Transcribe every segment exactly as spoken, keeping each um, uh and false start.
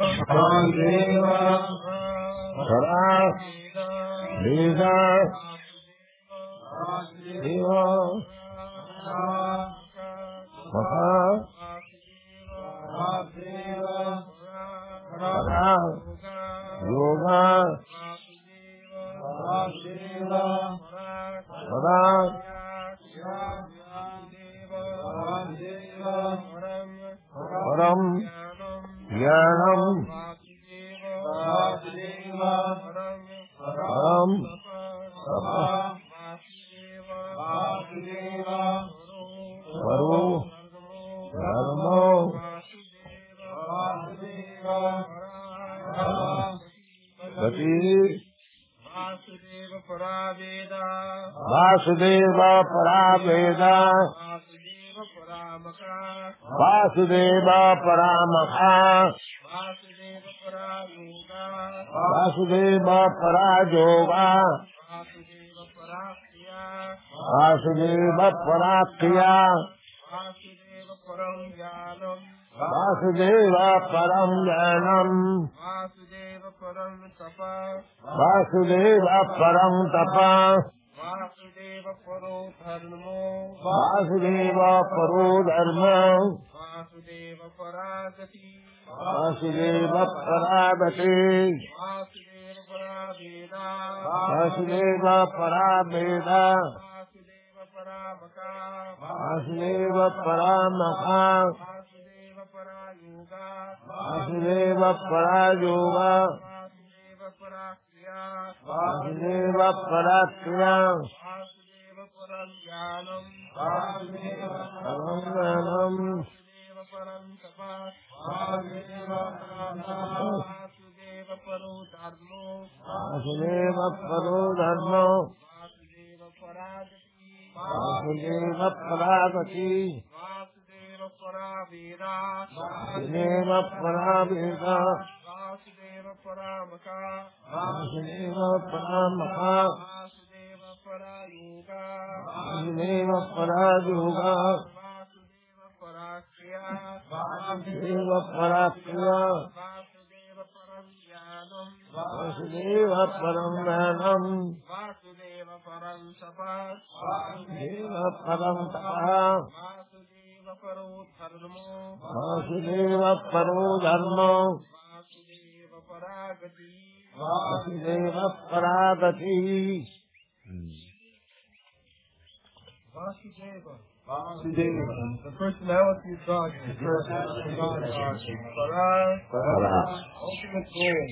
Vasudeva Para Veda Deva Maka Para Yoga Para Param Jnanam Param Tapa Paru Dharmo Gati Vasudeva Paraveda Vasudeva Paramaka Vasudeva Parayoga Vasudeva Parakriya Vasudeva Param Jnanam Vasudeva Param Tapa Vasudeva Paro Dharmo Vasudeva Paro Dharma Vasudeva Paragati Vasudeva Paragati Vasudeva Paraveda Vasudeva Paraveda Vasudeva Paramaka Vasudeva Paramaka Vasudeva Parayoga Vasudeva Parayoga Vasudeva Parakriya Vasudeva Parakriya Vasudeva Parajnanam Vasudeva Paranjanam Vasudeva Parantapa Vasudeva Vasudeva Paro Dharmo Vasudeva Paro Dharma Vasudeva Paragati Vasudeva Paragati Vasudeva Paraveda Vasudeva Paraveda Vasudeva Paramaka Vasudeva Paramaka Vasudeva Parayoga Vasudeva Parayoga Vasudeva Parakriya Vasudeva Parakriya Vasudeva Paramjnanam Vasudeva Paramjnanam Vasudeva Paransapa Vasudeva Parantapa Vasudeva Paro Dharmo Vasudeva Paro Dharma Vasudeva Paragati Vasudeva Paragati Vasudeva Vasudeva the personality of God, the personality of God, Para, Para ultimate goal,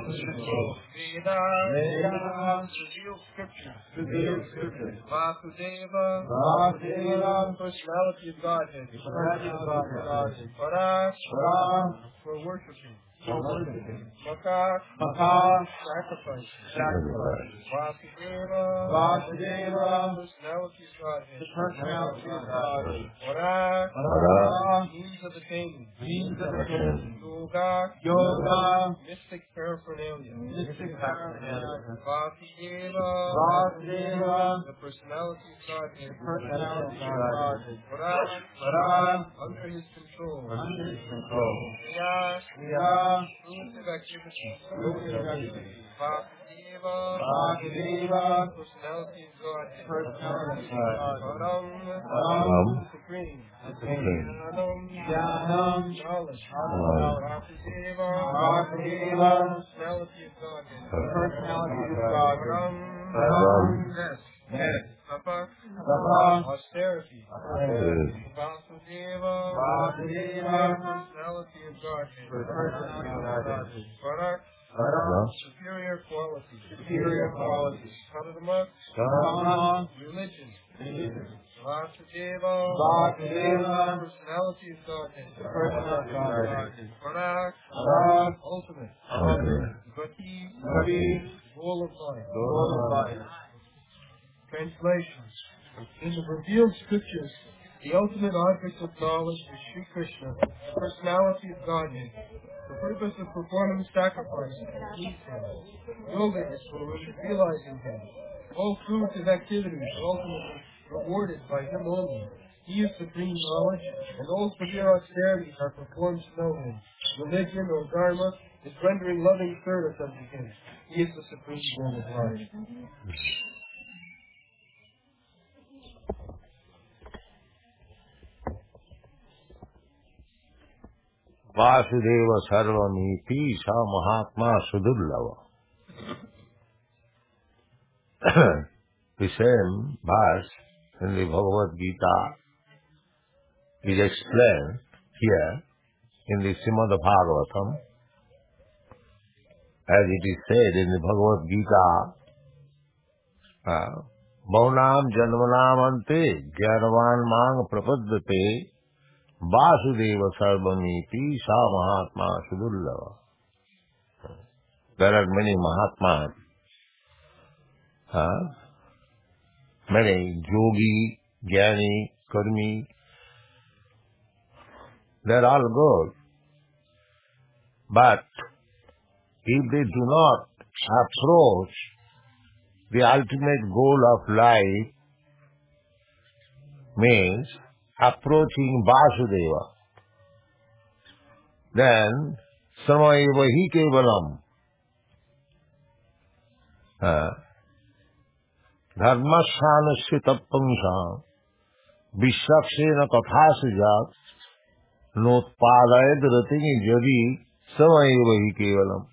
Veda, Veda revealed scripture, Revealed Scripture Vasudeva, Vasudeva personality of Godhead, Personality of Godhead Para, Para for worshiping, for worshiping Maka, Maka sacrifice, Sacrifice Vasudeva, Vasudeva personality of Godhead, Personality of Godhead Para, Para means of attaining, Means of attaining Yoga, Yoga mystic paraphernalia, Mystic Paraphernalia Vasudeva, Vasudeva the personality of Godhead, Personality of Godhead Para, Para under His control, Under His control Kriya, Kriya fruitive activity, Fruitive activity Vasudeva, Vasudeva personality of Godhead, Personality of Godhead Param, Param supreme, Supreme Jnanam, Jnanam knowledge, Knowledge Vasudeva, Vasudeva personality of Godhead, Personality of Godhead Param, Param rest, Yes Tapa, Tapa austerity, Austerity Vasudeva, Vasudeva personality of Godhead, Personality of Godhead Parak, Para superior quality, Superior qualities Dharma, Dharma religion, Jesus Vasudeva, Vasudeva personality of Godhead, Personality of Godhead Parak, Para ultimate, Ultimate Gati, Gati goal of life. Goal of life Translations. In the revealed scriptures, the ultimate object of knowledge is Sri Krishna, the personality of Godhead. The purpose of performing sacrifice is Him. Yoga is for realizing Him. All fruits of activity are ultimately rewarded by Him only. He is supreme knowledge, and all severe austerities are performed to know him. Religion or dharma is rendering loving service unto him. He is the supreme Lord of life. Vasudeva Sarvamiti Sa Mahatma Sudurlava. The same verse in the Bhagavad Gita is explained here in the Srimad Bhagavatam, as it is said in the Bhagavad Gita, uh, Bhaunam Janmanam Ante Jnanavan Mang Prapaddate Vasudeva Sarvamiti Sa Mahatma Sudurlava. There are many Mahatmas, uh, many Yogi, Jnani, Karmi. They're all good. But if they do not approach the ultimate goal of life, means approaching Vasudeva, then Samayeva hi kevalam dharmashanasya tappangsha vishwaksena kathasujat notpadayad ratini jadi samayeva hi kevalam.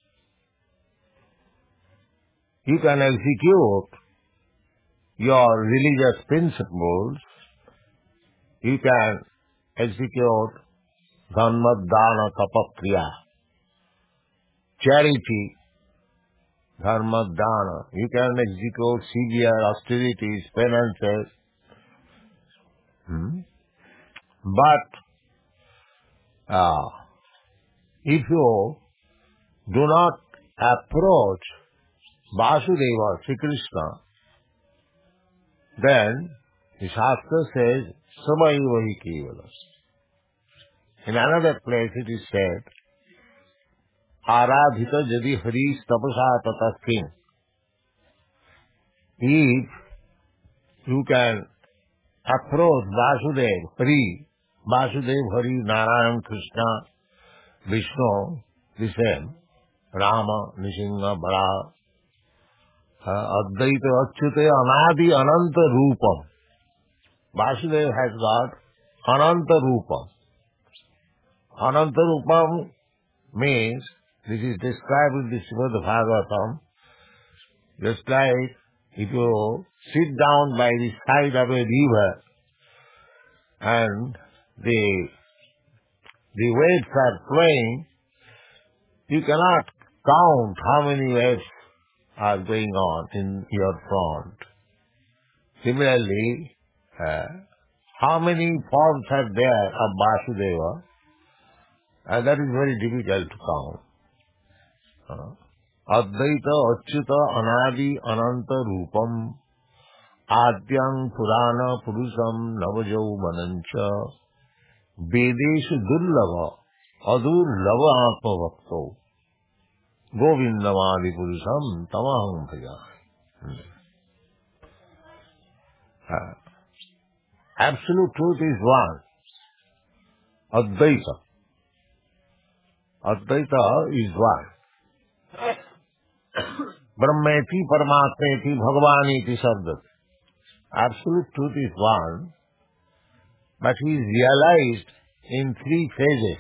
You can execute your religious principles, you can execute dhamma, dana, tapakriya, charity, dharma, dana. You can execute severe austerities, penances. Hmm? But uh, if you do not approach Vasudeva, Sri Krishna, then the Shastra says, Samayeva hi kevalam. In another place it is said, Aradhita jadi haris tapasa tataskin. If you can approach Vasudev, Hari, Vasudev, Hari, Narayan, Krishna, Vishnu, the same, Rama, Nishinga, Bara, Advaita, Achyute, Anadi, Ananta Rupam. Vasudeva has got Ananta Rupam. Ananta Rupam means, this is described in the Srimad Bhagavatam, just like if you sit down by the side of a river and the, the waves are flowing, you cannot count how many waves are going on in your front. Similarly, uh, how many forms are there of Vasudeva? Uh, that is very difficult to count. Uh, Advaita, Achyuta, Anadi, Ananta Rupam, Adyang, Purana, Purusam, Navajau, Manancha, Vedeshu Durlava, Adur Lava Atma Vakto, Govindamadi Purusam, Tamaham Bhaja. Uh, absolute truth is one. Advaita. Advaita is one. Brahmeti, Paramatmeti, Bhagavaniti Sabdat. Absolute truth is one, but he is realized in three phases.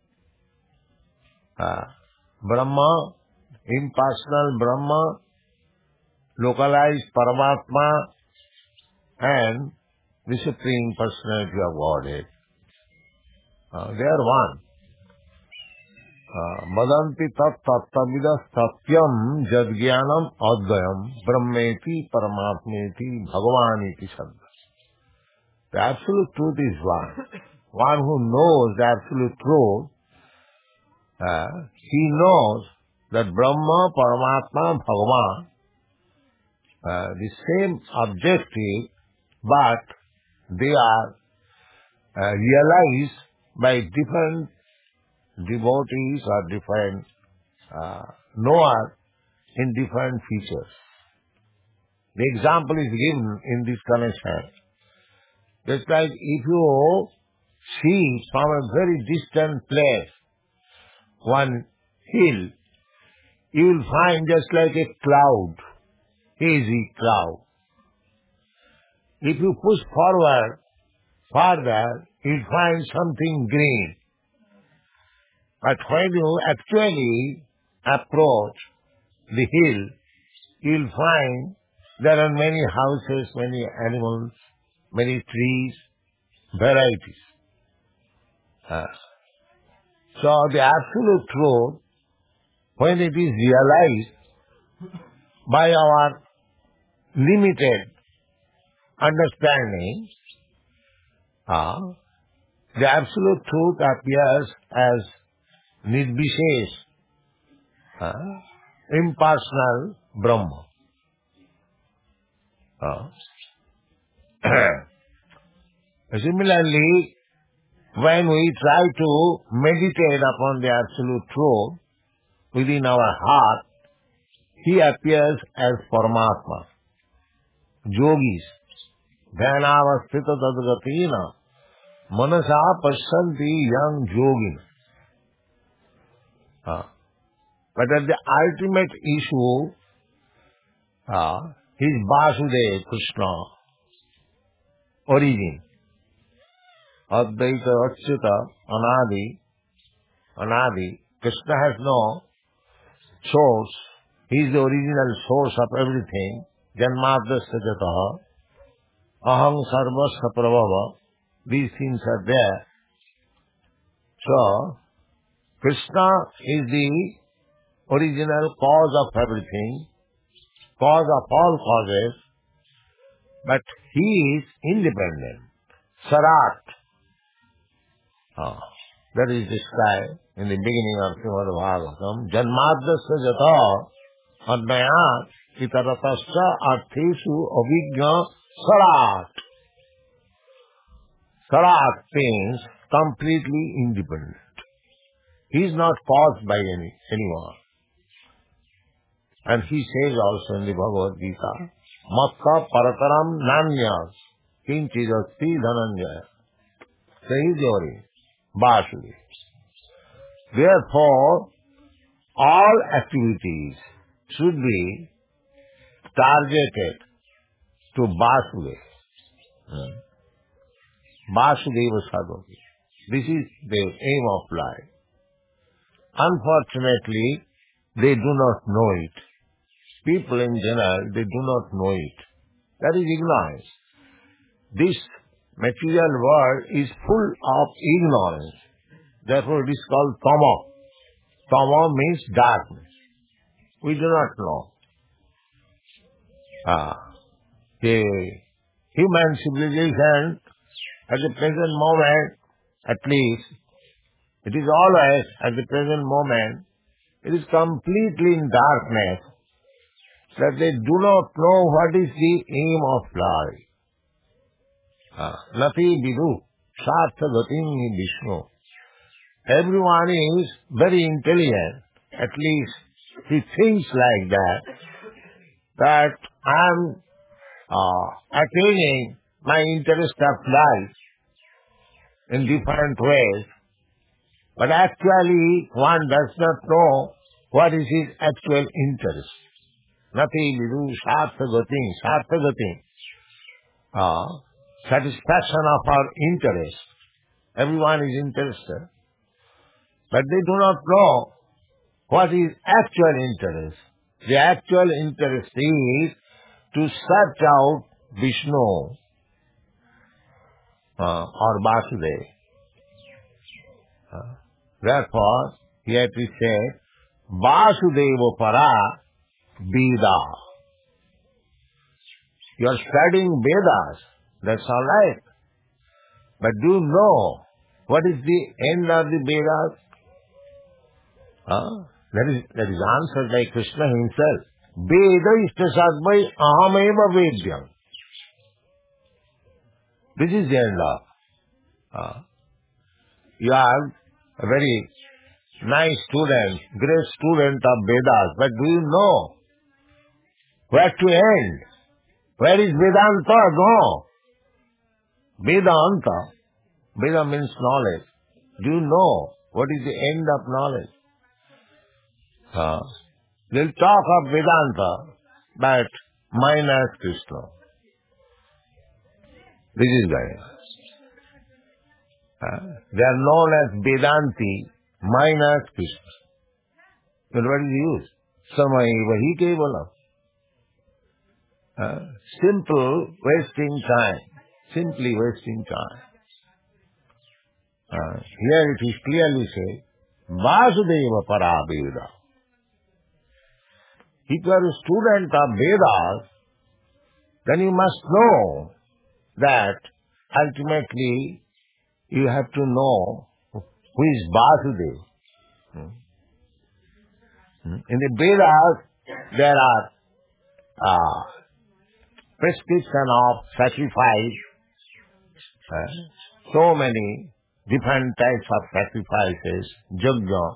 Uh, Brahma, impersonal Brahma, localized Paramatma, and the Supreme Personality of Godhead. Uh, they are one. Madanti tat tattavidas satyam jadgyanam advayam brahmeti paramatmeti bhagavaniti sabda. The absolute truth is one. One who knows the absolute truth, uh, he knows that Brahma, Paramatma, Bhagavan, uh, the same objective, but they are uh, realized by different devotees or different uh, knowers in different features. The example is given in this connection. Just like if you see from a very distant place one hill, you will find just like a cloud, hazy cloud. If you push forward further, you will find something green. But when you actually approach the hill, you will find there are many houses, many animals, many trees, varieties. Uh, so the absolute truth, when it is realized by our limited understanding, uh, the absolute truth appears as Nirvishesh, uh, impersonal Brahma. Uh, Similarly, when we try to meditate upon the absolute truth within our heart, he appears as Paramatma. Yogis, dhyanavasthita tadgatina, manasa pasyanti yang yogin. Uh, but at the ultimate issue, uh, is Vasudeva Krishna, origin. Advaita Achyuta, Anadi, Anadi. Krishna has no source. He is the original source of everything. Janmadasya jataha, aham sarvasya prabhava. These things are there. So, Krishna is the original cause of everything, cause of all causes, but he is independent. Sarat. Ah, that is described in the beginning of Srimad Bhagavatam. Janmadasya jata admayat itaratasya artheshu avijna sarat. Sarat means completely independent. He is not caused by any anyone. And he says also in the Bhagavad Gita, Matta parataram nanyas kinchidasti dhananjaya. So he is the origin, Vasudeva. Therefore, all activities should be targeted to Vasudeva. Hmm. Vasudeva Sadhati. This is the aim of life. Unfortunately, they do not know it. People in general, they do not know it. That is ignorance. This material world is full of ignorance. Therefore it is called tama. Tama means darkness. We do not know. Ah, the human civilization at the present moment, at least, it is always at the present moment, it is completely in darkness, that they do not know what is the aim of life. Nati vidu sartha gatim Vishnu. Everyone is very intelligent, at least he thinks like that, that I am uh, attaining my interest of life in different ways, but actually one does not know what is his actual interest. Nati vidu sartha gatim, sartha gatim. Uh, satisfaction of our interest. Everyone is interested. But they do not know what is actual interest. The actual interest is to search out Vishnu uh, or Vasudeva. Uh, therefore, here it is said, Vasudeva para Veda. You are studying Vedas. That's all right. But do you know what is the end of the Vedas? Huh? That is, that is answered by Krishna himself. Veda ishtasadvai ahameva vedyam. This is the end of. Uh, you are a very nice student, great student of Vedas, but do you know where to end? Where is Vedanta? No. Vedanta, Veda means knowledge. Do you know what is the end of knowledge? Uh, they'll talk of Vedanta, but minus Krishna. This is Gaya. Uh, they are known as Vedanti minus Krishna. But what is the use? Samai vahi kevala. Uh, simple wasting time. Simply wasting time. Uh, here it is clearly said, Vasudeva para Veda. If you are a student of Vedas, then you must know that ultimately you have to know who is Vasudeva. Hmm? In the Vedas, there are uh, prescription of sacrifice, uh, so many different types of sacrifices, yajna.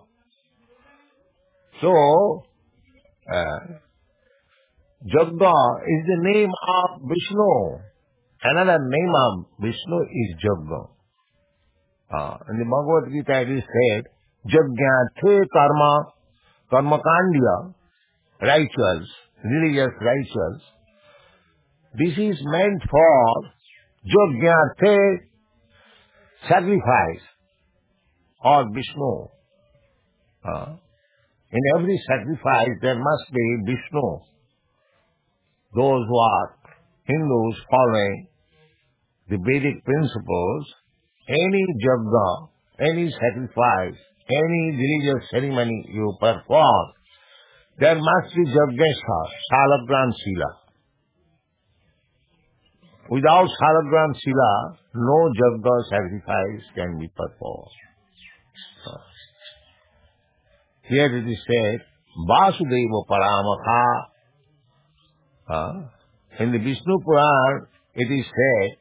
So, uh, yajna is the name of Vishnu. Another name of Vishnu is yajna. Uh, in the Bhagavad Gita it is said, yajnathe karma, karma kandya, rituals, religious rituals. This is meant for yajnathe, sacrifice, or Vishnu. Uh, in every sacrifice there must be Vishnu. Those who are Hindus following the Vedic principles, any yajna, any sacrifice, any religious ceremony you perform, there must be yajnesha, salagram sila. Without salagram sila, no yajna sacrifice can be performed. Here it is said, Vasudeva Paramakha. Uh, in the Vishnu Puran, it is said,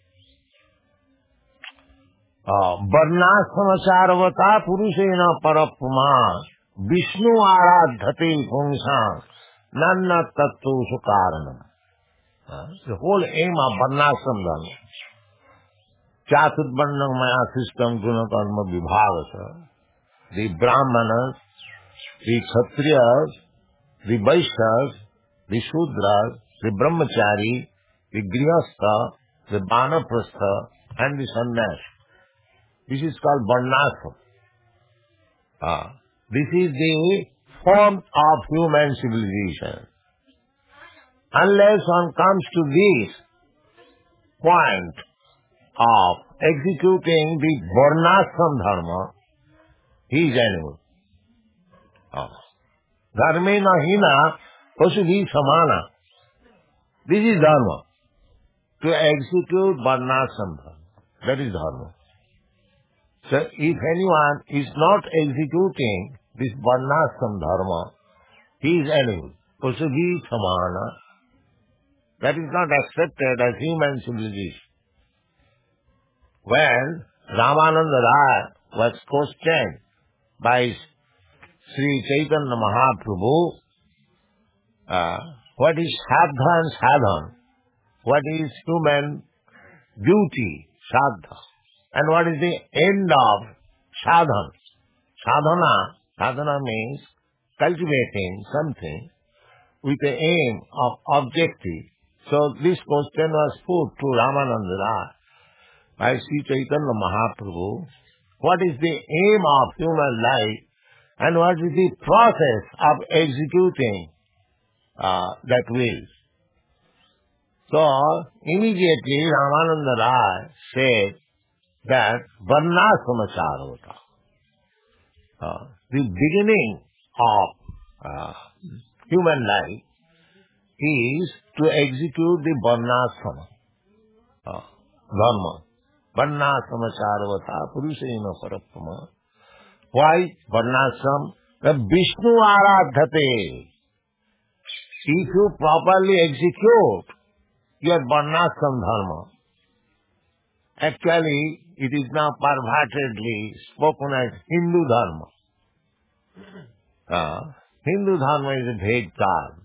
Varnasamacharavata Purushena Parapuma Vishnu Aradhate Pumsa Nanna Tattu Sukaranam. The whole aim of Varnasam Dharma. Chaturvarnam Maya system Gunakarma Vibhavasa. The Brahmanas, the Kshatriyas, the Vaishyas, the Shudras, the Brahmachari, the Grihastha, the Vanaprastha, and the Sannyas. This is called Varnasam. Ah, this is the form of human civilization. Unless one comes to this point of executing the Varnasam Dharma, he is animal. Ah. Dharmena hina pasubhi samana. This is dharma. To execute Varnasam Dharma. That is dharma. So if anyone is not executing this Varnasam Dharma, he is animal. Pasubhi samana. That is not accepted as human civilization. When Ramananda Raya was questioned by Sri Chaitanya Mahaprabhu, uh, what is Sadha and Sadhan? What is human duty, Sadha? And what is the end of Sadhan? Sadhana, sadhana means cultivating something with the aim of objective. So this question was put to Ramananda Raya by Sri Chaitanya Mahaprabhu. What is the aim of human life and what is the process of executing uh, that will? So immediately Ramananda Raya said that Varnasamacharvata, uh, the beginning of uh, human life is to execute the Varnasama uh, Dharma. Varnasamacharvata Purushena Parapama. Why Varnasam? The Vishnu Aradhate. If you properly execute your Varnasam Dharma, actually it is now pervertedly spoken as Hindu Dharma. Uh, Hindu Dharma is a vague term.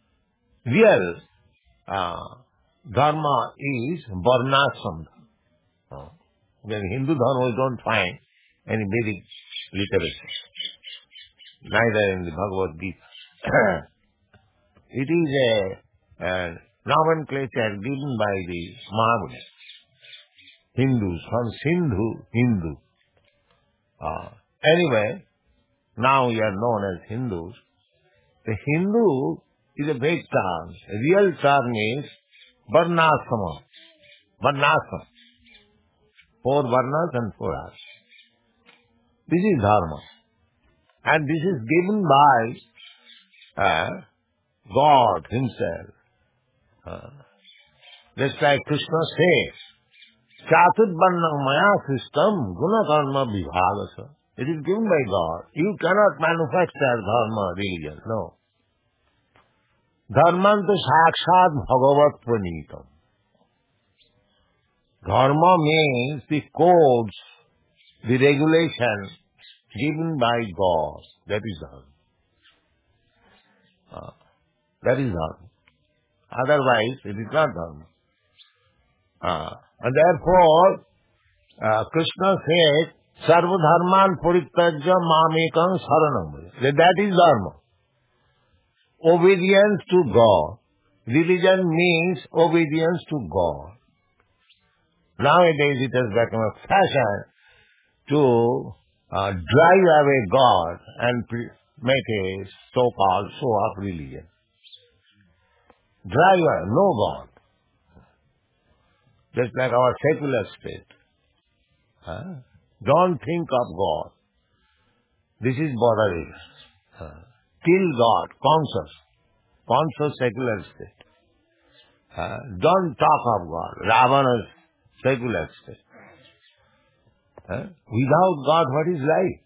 Real uh, Dharma is Varnasam. In Hindu Dharma we don't find any Vedic literature, neither in the Bhagavad Gita. It is a, a nomenclature given by the Mahamudis, Hindus, from Sindhu, Hindu. Uh, anyway, now we are known as Hindus. The Hindu is a vague term. The real term is Varnasama. Varnasama. Four Varnas and four Ashramas. This is Dharma. And this is given by uh, God Himself. Uh, just like Krishna says, Chatur Varnam Maya Kristam Guna Karma Vibhagasa. It is given by God. You cannot manufacture Dharma, religion. No. Dharmanta Sakshat Bhagavat Pranitam. Dharma means the codes, the regulation given by God. That is Dharma. Uh, that is Dharma. Otherwise, it is not Dharma. Uh, and therefore, uh, Krishna said, Sarva Dharman Puritajya Mamekam Saranam. That is Dharma. Obedience to God. Religion means obedience to God. Nowadays it has become a fashion to uh, drive away God and pre- make a so-called show-off religion. Drive away, no God. Just like our secular state. Huh? Don't think of God. This is borderless. Huh? Kill God, conscious. Conscious secular state. Huh? Don't talk of God. Ravana's secular state. Huh? Without God, what is life?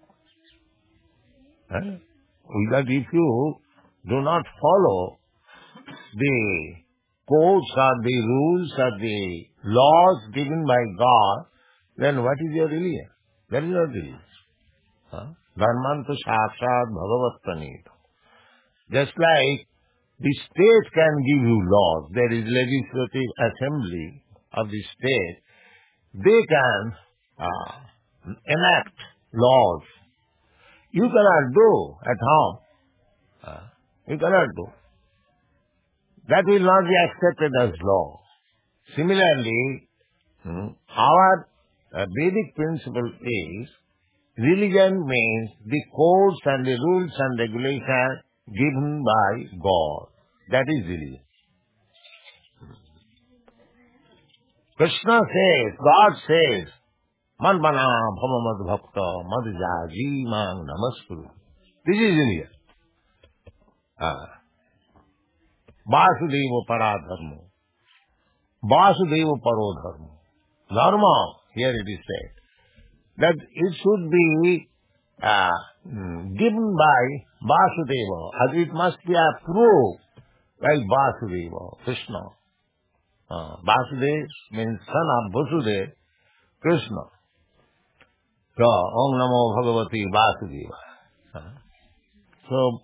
Huh? Without, if you do not follow the codes or the rules or the laws given by God, then what is your religion? That is not religion. Huh? Dharmanta Sakshat Bhagavat Pranita. Just like the state can give you laws, there is legislative assembly of the state, they can uh, enact laws. You cannot do at home. Uh, you cannot do. That will not be accepted as law. Similarly, hmm, our uh, Vedic principle is, religion means the codes and the rules and regulations given by God. That is religion. Krishna says, God says, Man bana bhama mad bhakta mad jaji mang namaskuru. This is religion. Uh, Vasudeva paradharmo. Vasudeva parodharmo. Dharma, here it is said, that it should be uh, given by Vasudeva, as it must be approved by Vasudeva, Krishna. Uh, Vasudeva means son of Vasudeva, Krishna. So, Om Namo Bhagavati Vasudeva. Uh, so,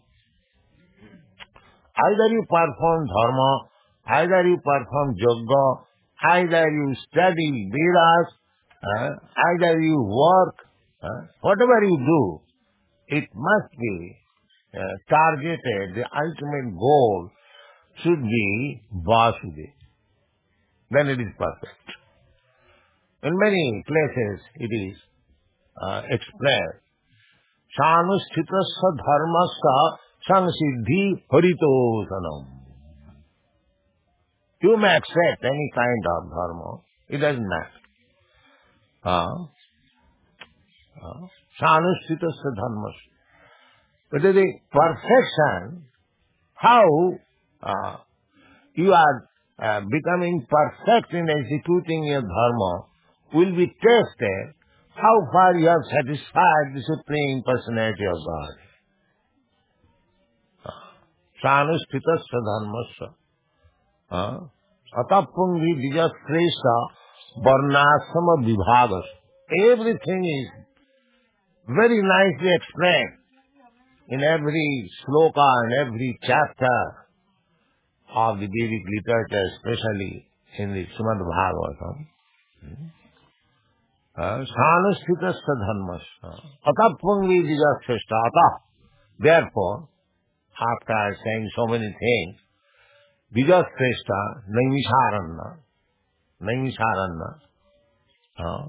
either you perform dharma, either you perform yoga, either you study Vedas, uh, either you work, uh, whatever you do, it must be uh, targeted, the ultimate goal should be Vasudeva. Then it is perfect. In many places it is uh, explained. Sanusthitasa dharmasa samsiddhi haritosanam. You may accept any kind of dharma. It doesn't matter. Uh, uh, Sanusthitasa dharmasa. But the perfection, how uh, you are uh, becoming perfect in executing your dharma, will be tested how far you have satisfied the Supreme Personality of God. Sanusthitasa dharmasa. Atappungi dijasresa varnasama vibhagas. Everything is very nicely explained in every sloka and every chapter of the Vedic literature, especially in the Srimad Bhagavatam. Sanusthitastha dharmasya. Atapungvi dijastheshta. Atah. Therefore, after saying so many things, dijastheshta naimisharanna. Naimisharanna. Uh,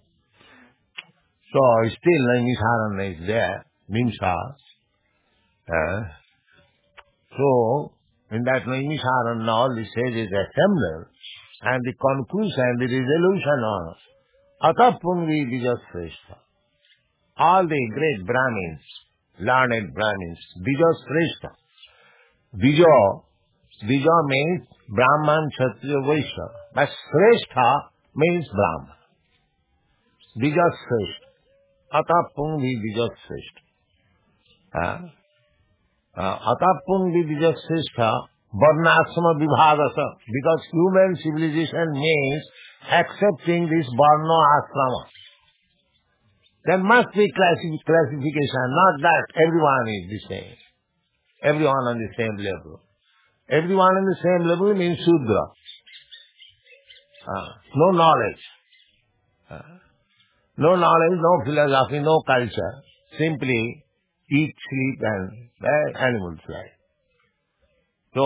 so still naimisharanna is there. Nimsa. Uh, so, in that naimisharanna, all the sages assemble, and the conclusion, the resolution was, Atapungvi dijastheshta. All the great Brahmins, learned Brahmins, dijastheshta. Dijo, Dijo means Brahman, Kshatriya, Vaishya. But Shrestha means Brahman. Dijastheshta. Atapungvi dijastheshta. Atapungvi dijastheshta. Varnasama vibhagasa. Because human civilization means accepting this varna asrama. There must be classi- classification, not that everyone is the same. Everyone on the same level. Everyone on the same level means Shudra. Uh, no knowledge. Uh, no knowledge, no philosophy, no culture. Simply eat, sleep and uh, animals life. So,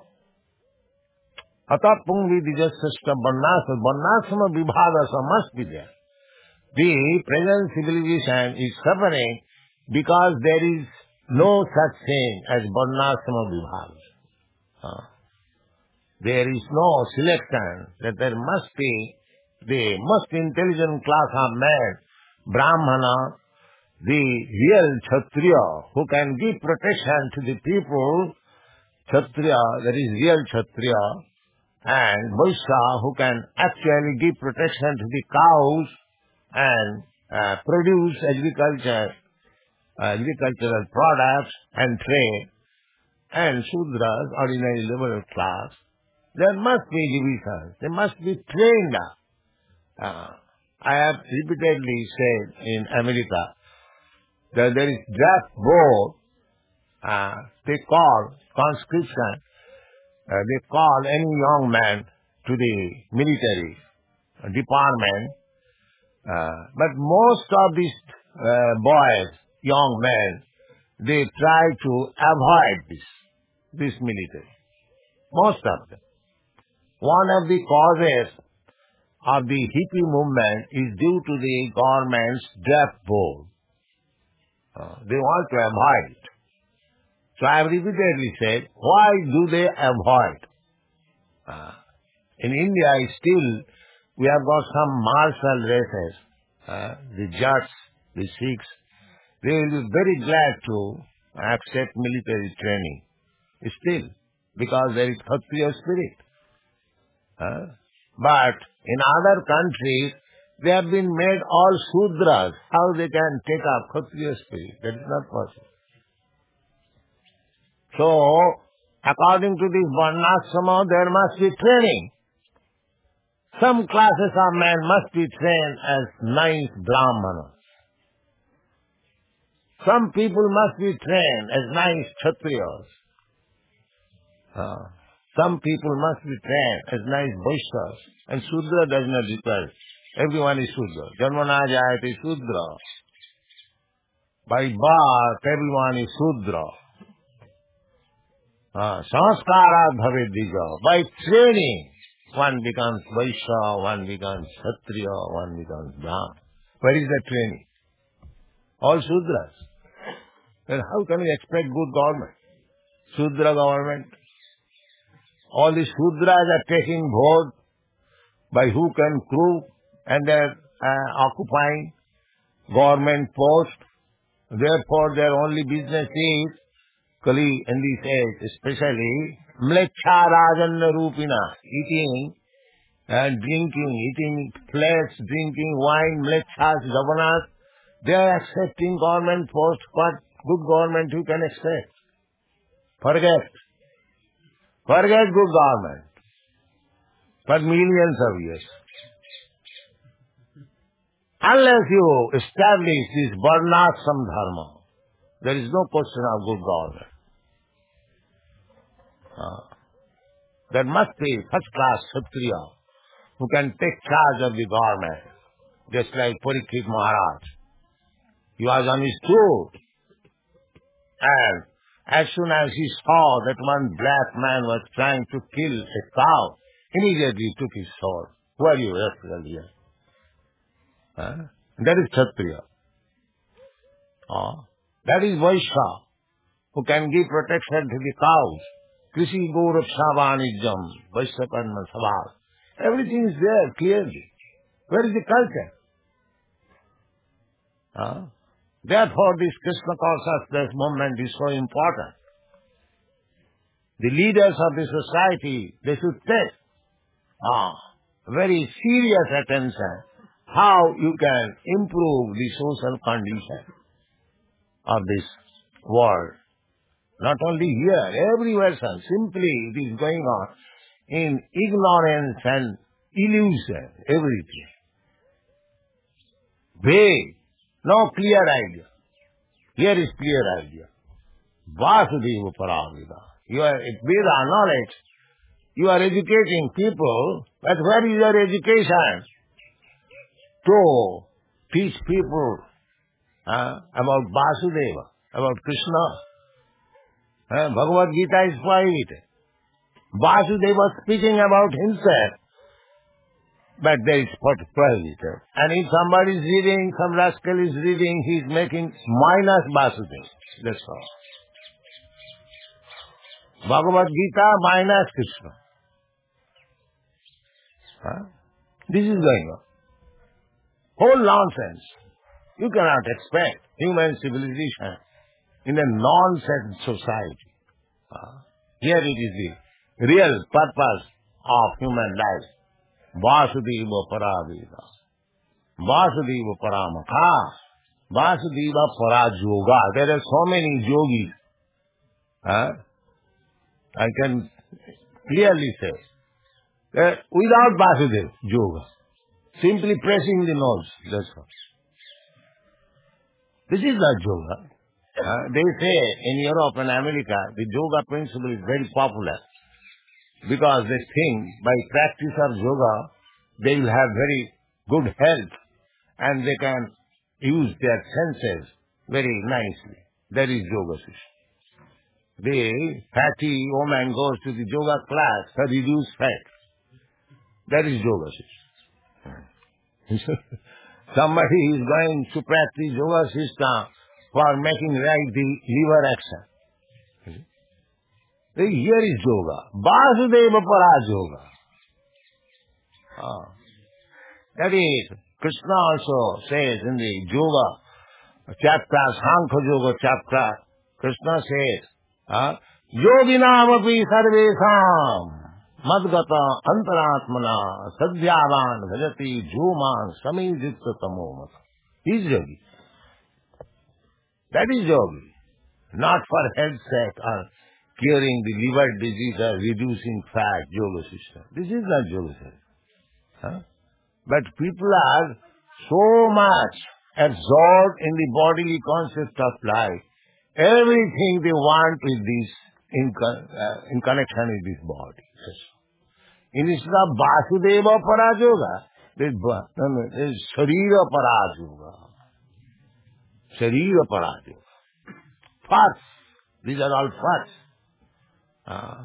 Atapungvi dijastheshta varnasama. Varnasama vibhagasa must be there. The present civilization is suffering because there is no such thing as varnasama vibhagasa. Uh, there is no selection that there must be the most intelligent class of man, Brahmana, the real Kshatriya, who can give protection to the people, Kshatriya, that is real Kshatriya, and Vaishya, who can actually give protection to the cows and uh, produce agriculture, uh, agricultural products and trade, and Shudras, ordinary level class. There must be divisions. They must be trained up. Uh, I have repeatedly said in America that there is draft board, uh, they call conscription, uh, they call any young man to the military department, uh, but most of these uh, boys, young men, they try to avoid this, this military. Most of them. One of the causes of the hippie movement is due to the government's draft board. Uh, they want to avoid it. So I have repeatedly said, why do they avoid? Uh, in India, still, we have got some martial races, uh, the Jats, the Sikhs. They will be very glad to accept military training. Still, because there is Kshatriya spirit. Uh, but in other countries, they have been made all Shudras. How they can take up Kshatriya spirit? That is not possible. So, according to this Varnasama, there must be training. Some classes of men must be trained as nice Brahmanas. Some people must be trained as nice Kshatriyas. Uh, some people must be trained as nice Vaishyas. And Shudra does not require. Everyone is Shudra. Janmana jayate Shudra. By birth, everyone is Shudra. Uh, Sanskara bhavet dija. By training, one becomes Vaishya, one becomes Kshatriya, one becomes Brahman. Where is the training? All Shudras. Then how can we expect good government? Shudra government. All the Shudras are taking vote by hook and crook, and they are uh, occupying government post. Therefore, their only business is, Kali in this age especially, mlecha rajanna rupina, eating and drinking, eating flesh, drinking wine, mlechas, gavanas. They are accepting government post. What good government you can expect? Forget. Forget good government. For millions of years. Unless you establish this varnasam dharma, there is no question of good government. Uh, there must be first class Kshatriya who can take charge of the government. just like Parikshit Maharaj. He was on his tour, and as soon as he saw that one black man was trying to kill a cow, immediately took his sword. Who are you, rascal here? Huh? That is Kshatriya. Oh. That is Vaishya, who can give protection to the cows. Krishi Goraksha Vanijam, Vaishya Karma Sabha. Everything is there clearly. Where is the culture? Huh? Therefore, this Krishna consciousness movement is so important. The leaders of the society, they should take ah, very serious attention how you can improve the social condition of this world. Not only here, everywhere, sir. Simply it is going on in ignorance and illusion, everything. Vague, no clear idea. Here is clear idea. Vasudeva Paravida. You are Veda knowledge. You are educating people, but where is your education? To teach people uh, about Vasudeva, about Krishna. Uh, Bhagavad Gita is private. Vasudeva speaking about himself, but there is private. And if somebody is reading, some rascal is reading, he is making minus Vasudeva. That's all. Bhagavad Gita minus Krishna. Huh? This is going on. Whole nonsense. You cannot expect human civilization in a nonsense society. Uh, here it is the real purpose of human life. Vasudeva Paraveda. Vasudeva Paramakha. Vasudeva Parajoga. There are so many yogis. Uh, I can clearly say that without Vasudeva yoga, simply pressing the nose, that's all. This is not yoga. Uh, they say in Europe and America, the yoga principle is very popular because they think by practice of yoga, they will have very good health and they can use their senses very nicely. That is yoga system. The fatty woman goes to the yoga class to reduce fat. That is yoga system. Somebody is going to practice yoga system for making right the liver action. Here is yoga. Vasudeva Paraj yoga. Ah. That is, Krishna also says in the yoga chapter, Sankhya Yoga chapter, Krishna says, ah, Yoginam api sarvesam madgata antaratmana sadhyavan bhajati juman samijitsa tamomata. He is yogi. That is yogi. Not for health's sake or curing the liver disease or reducing fat, yoga system. This is not yoga system. Huh? But people are so much absorbed in the bodily concept of life. Everything they want is this in, uh, in connection with this body. Instead of Vasudeva Parajoga, there is no, no, there is Sharira Parajoga. Sharira Parajoga. First. These are all first. Uh,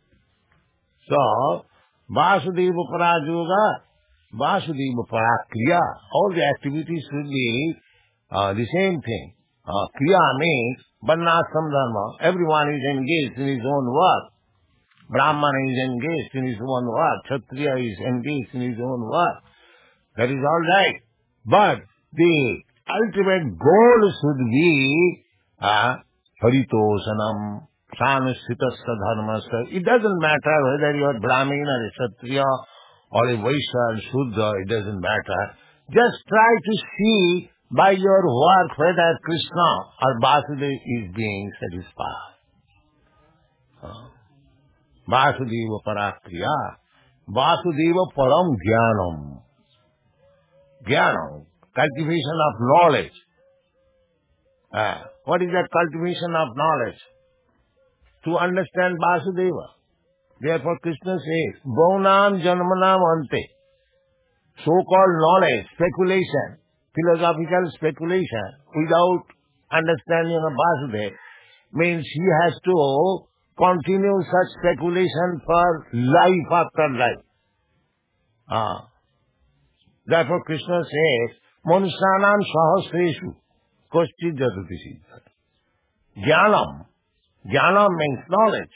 so, Vasudeva Parajoga, Vasudeva Parakriya, all the activities should be uh, the same thing. Uh, kriya means Varnashram Dharma. Everyone is engaged in his own work. Brahmana is engaged in his own work. Kshatriya is engaged in his own work. That is all right. But the ultimate goal should be uh, Paritoshanam, Sanasitasya Dharmasya. It doesn't matter whether you are Brahmin or a Kshatriya or a Vaishya or Shudra. It doesn't matter. Just try to see by your work whether Krishna or Vasudeva is being satisfied. Uh, Vasudeva Parakriya. Vasudeva Param Jnanam. Jnanam. Cultivation of knowledge. Uh, what is that cultivation of knowledge? To understand Vasudeva. Therefore Krishna says, Bhaunam Janmanam Ante. so-called knowledge, speculation, philosophical speculation, without understanding of Vasudeva, means he has to continue such speculation for life after life. Ah. Therefore Krishna says, Manusyanam sahasreshu koschid jatuti siddha. Jnanam. Jnanam means knowledge.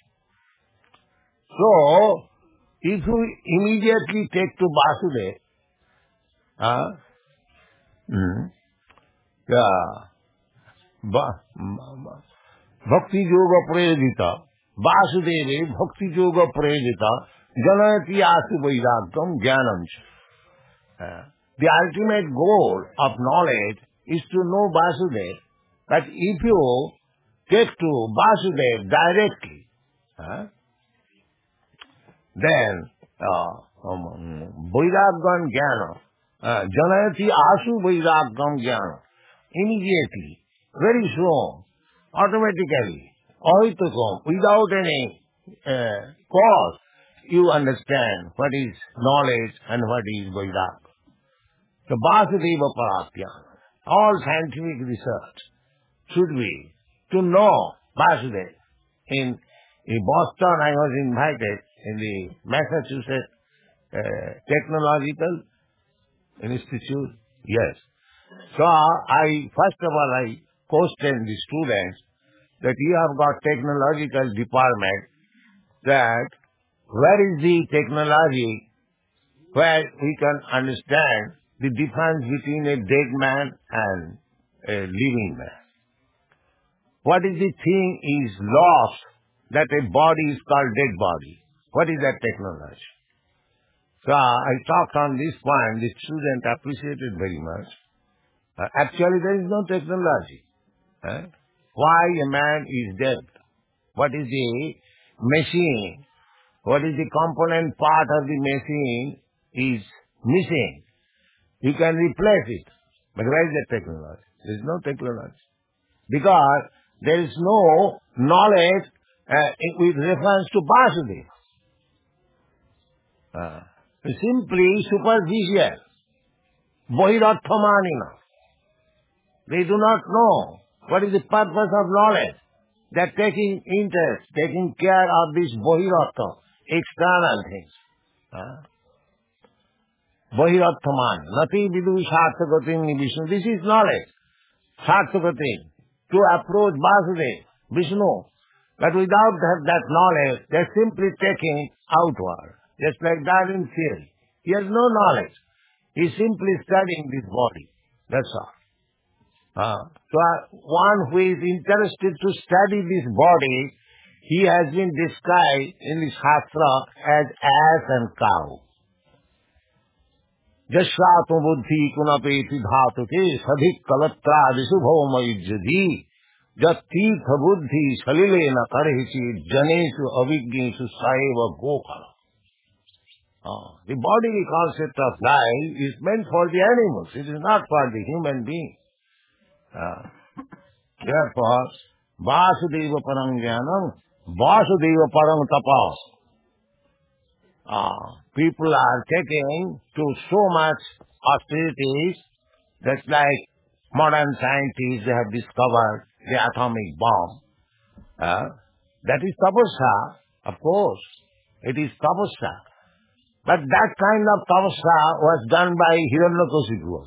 So, if you immediately take to Vasudeva, ah, hmm, yeah, ba, ba, Bhakti yoga prayajita, Vasudeva bhakti yoga prayajita, janayati asu vairagam jnanam. Uh, the ultimate goal of knowledge is to know Vasudeva. But if you take to Vasudeva directly, uh, then uh, um, vairagam jnana, uh, janayati asu vairagam jnana. Immediately, very soon, automatically, ahitukum, without any uh, cause, you understand what is knowledge and what is vairagam. So Vasudeva Parathyana, all scientific research should be to know Vasudeva. In, in Boston, I was invited in the Massachusetts uh, Technological Institute. Yes. So I, first of all, I questioned the students that you have got technological department, that where is the technology where we can understand the difference between a dead man and a living man. What is the thing is lost that a body is called dead body? What is that technology? So I talked on this point, the student appreciated very much. Uh, actually there is no technology. Eh? Why a man is dead? What is the machine? What is the component part of the machine is missing? You can replace it. But where is the technology? There is no technology. Because there is no knowledge uh, with reference to Vasudeva. Uh, simply superficial. Bohirathamanina. They do not know what is the purpose of knowledge. They are taking interest, taking care of this bohiratha, external things. Uh, Bohirathaman. Nati vidu sarthagatim Vishnu. This is knowledge. Sarthagatim. To approach Vasudeva, Vishnu. But without that, that knowledge, they are simply taking outward. Just like Darwin theory. He has no knowledge. He is simply studying this body. That's all. Uh, so uh, one who is interested to study this body, he has been described in the Shastra as ass and cow. Jashratu buddhi kunapeti dhatuke sadhik kalatra visubho mayujjadi jat tirtha buddhi salilena karhichi janesu avignesu saeva gokala. Uh, the bodily concept of life is meant for the animals. It is not for the human being. Uh, therefore, Vasudeva parang jnanam, Vasudeva parang tapas. Uh, people are taking to so much austerities that like modern scientists they have discovered the atomic bomb. Uh, that is tapasya, of course. It is tapasya. But that kind of tapasya was done by Hiranyakasipu.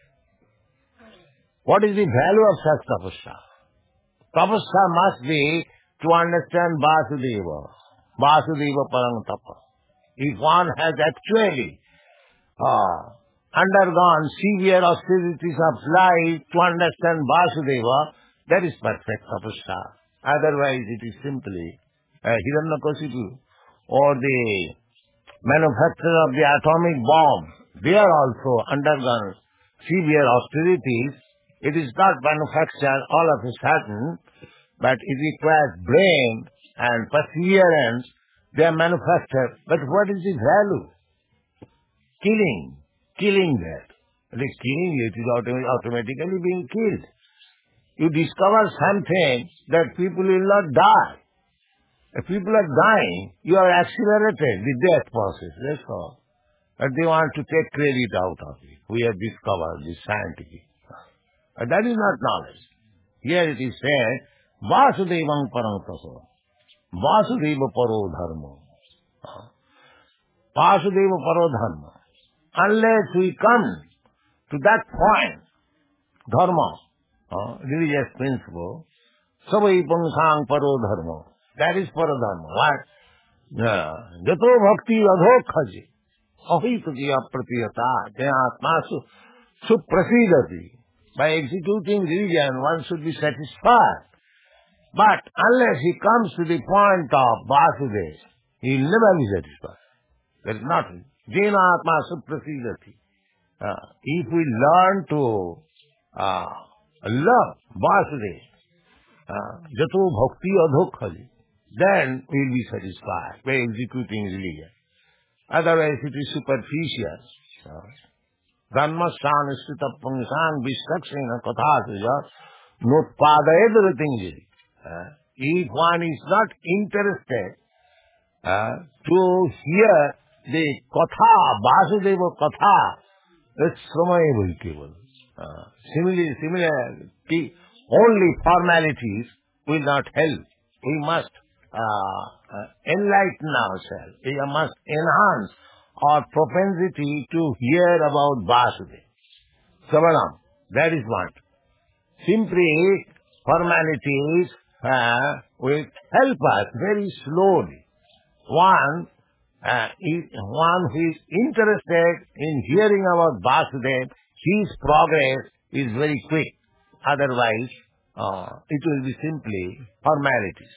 What is the value of such tapasya? Tapasya must be to understand Vasudeva. Vasudeva parang tapa. If one has actually uh, undergone severe austerities of life to understand Vasudeva, that is perfect tapasya. Otherwise it is simply uh, Hiranyakasipu or the manufacturer of the atomic bomb. They are also undergone severe austerities. It is not manufactured all of a sudden, but it requires brain and perseverance. They are manufactured. But what is the value? Killing. Killing that. The killing, it is autom- automatically being killed. You discover something that people will not die. If people are dying, you are accelerated the death process. That's all. But they want to take credit out of it. We have discovered this scientific. But that is not knowledge. Here it is said, Vasudevang parang taso. Vasudeva paro dharma. Vasudeva paro dharma. Unless we come to that point, dharma, uh, religious principle, savai pangsang paro dharma. That is paro dharma. What? Jato bhakti adhokhaji. Ahituki apratiyata. Jayatmasu suprasidati. By executing religion, one should be satisfied. But unless he comes to the point of Vasudeva, he will never be satisfied. That is not it. Jenatma suprasidati. Uh, if we learn to uh, love Vasudeva, uh, jato bhakti adhokhali, then we will be satisfied by executing religion. Otherwise it is superficial. Uh, Dhammasthana sthita pangsang visaksena kathasuja notpadayad ratingiri. If one is not interested uh, to hear the katha, Vasudeva katha, it's samayavakeva. Uh, similarly, similarly, only formalities will not help. We must uh, uh, enlighten ourselves. We must enhance our propensity to hear about Vasudeva. Savanam, that is what. Simply formalities uh, will help us very slowly. One, uh, is, one who is interested in hearing about Vasudeva, his progress is very quick. Otherwise, uh, it will be simply formalities.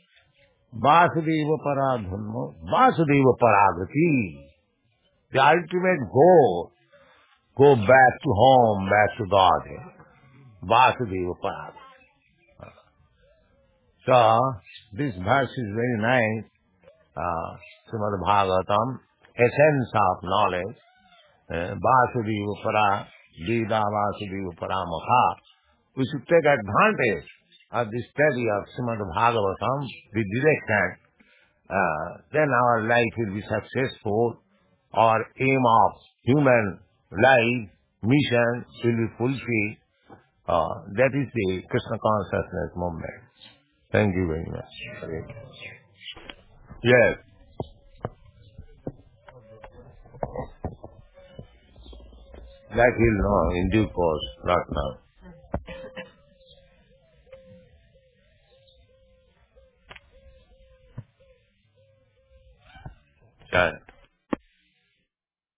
Vasudeva paradhanma, Vasudeva paragati. The ultimate goal, go back to home, back to God. Vasudeva paragati. So, this verse is very nice. Uh, Srimad Bhagavatam, essence of knowledge. Uh, Vasudeva para, Veda Vasudeva paramokha. We should take advantage of the study of Srimad Bhagavatam, the direction. Uh, then our life will be successful. Our aim of human life, mission will be fulfilled. Uh, that is the Krishna consciousness movement. Thank you very much. Yes. That will know in due course, not now.